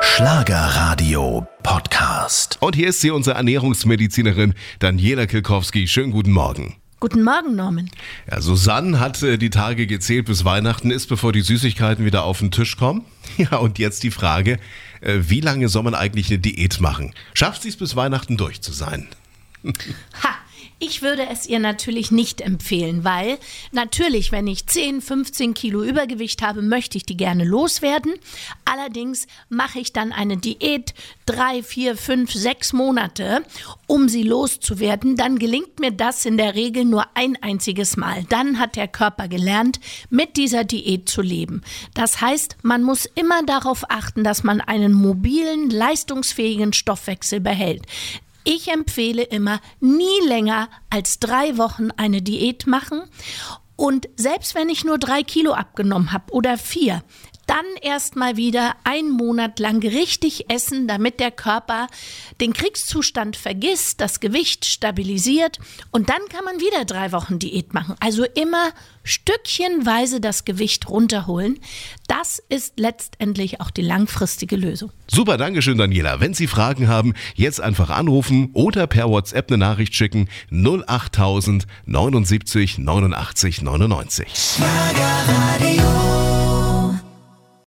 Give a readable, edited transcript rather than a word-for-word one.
Schlagerradio Podcast. Und hier ist sie, unsere Ernährungsmedizinerin Daniela Kilkowski. Schönen guten Morgen. Guten Morgen, Norman. Ja, Susanne hat die Tage gezählt, bis Weihnachten ist, bevor die Süßigkeiten wieder auf den Tisch kommen. Ja, und jetzt die Frage, wie lange soll man eigentlich eine Diät machen? Schafft sie es bis Weihnachten durch zu sein? Ich würde es ihr natürlich nicht empfehlen, weil natürlich, wenn ich 10, 15 Kilo Übergewicht habe, möchte ich die gerne loswerden. Allerdings mache ich dann eine Diät 3, 4, 5, 6 Monate, um sie loszuwerden. Dann gelingt mir das in der Regel nur ein einziges Mal. Dann hat der Körper gelernt, mit dieser Diät zu leben. Das heißt, man muss immer darauf achten, dass man einen mobilen, leistungsfähigen Stoffwechsel behält. Ich empfehle immer, nie länger als 3 Wochen eine Diät machen. Und selbst wenn ich nur 3 Kilo abgenommen habe oder 4, dann erst mal wieder einen Monat lang richtig essen, damit der Körper den Kriegszustand vergisst, das Gewicht stabilisiert und dann kann man wieder 3 Wochen Diät machen. Also immer stückchenweise das Gewicht runterholen. Das ist letztendlich auch die langfristige Lösung. Super, Dankeschön, Daniela. Wenn Sie Fragen haben, jetzt einfach anrufen oder per WhatsApp eine Nachricht schicken. 08000 79 89 99. Schlagerradio.